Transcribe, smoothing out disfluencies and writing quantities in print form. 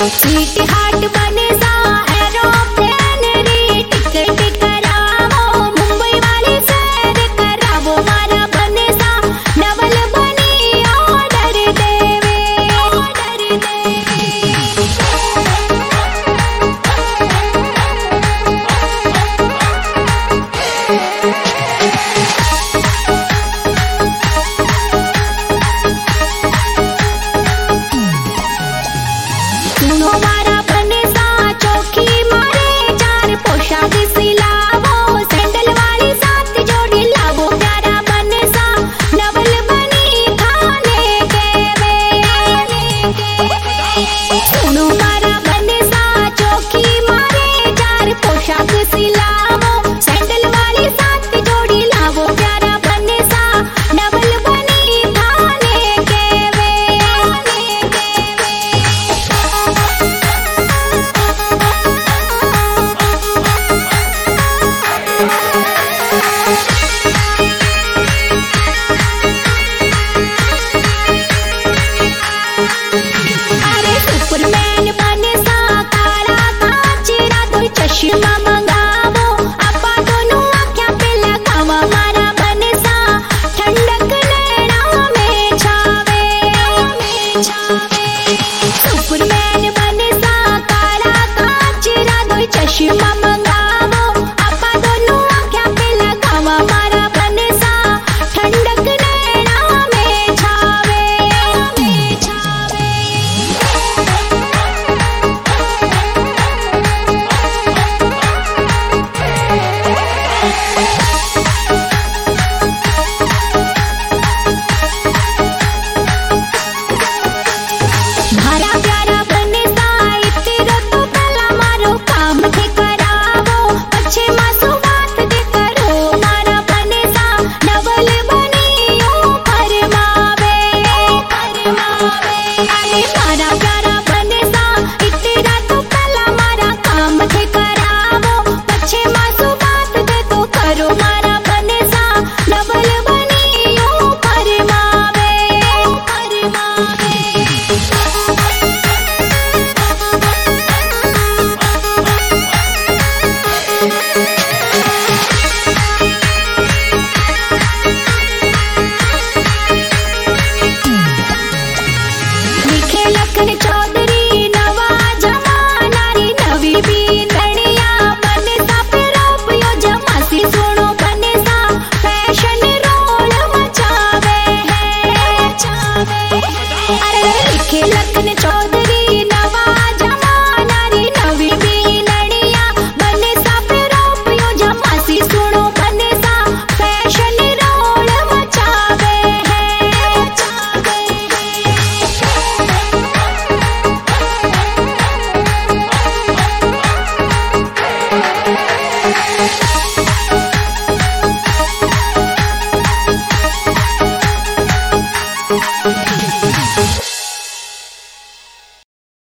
sweet heart बने सा aeroplane रे टिकट करावो मुंबई वाली सैर करावो मारा बने सा डबल बनी ऑर्डर देवे सुनो मारा बने सा चौकी मारे चार पोशाक सिलावो सैंडल वाली साथ जोड़ी लावो प्यारा बने सा डबल बनी खाने के वे सुनो मारा बने सा चौकी मारे चार पोशाक सिलावो सैंडल वाली साथ जोड़ी लावो प्यारा बने सा डबल बनी खाने के वे अरे सुपरमैन बने सा काला कांचरा दो चश्मा मंगावो आपा दोनों आँखें पे लगावा मारा बने सा ठंडक नैना में छावे सुपरमैन बने सा काला कांचरा दो चश्मा मंगावो आपा दोनों आँखें पे लगावा मारा बने सा ठंडक नैना में छावे मारा प्यारा बने सा इतरो तो पहला मारो काम थे करावो पछे मासू बात दे करो मारा बने सा डबल बनी फरमावे अरे मारा प्यारा बने सा इतरा तो पहला मारा काम थे करावो पछे मासू बात दे तो करो मारा बने सा डबल बनी फरमावे लिखे लखन चौधरी